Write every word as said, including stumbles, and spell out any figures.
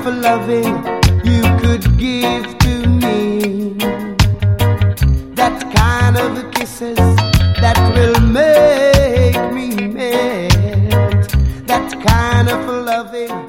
loving you could give to me. That kind of kisses that will make me melt. That kind of loving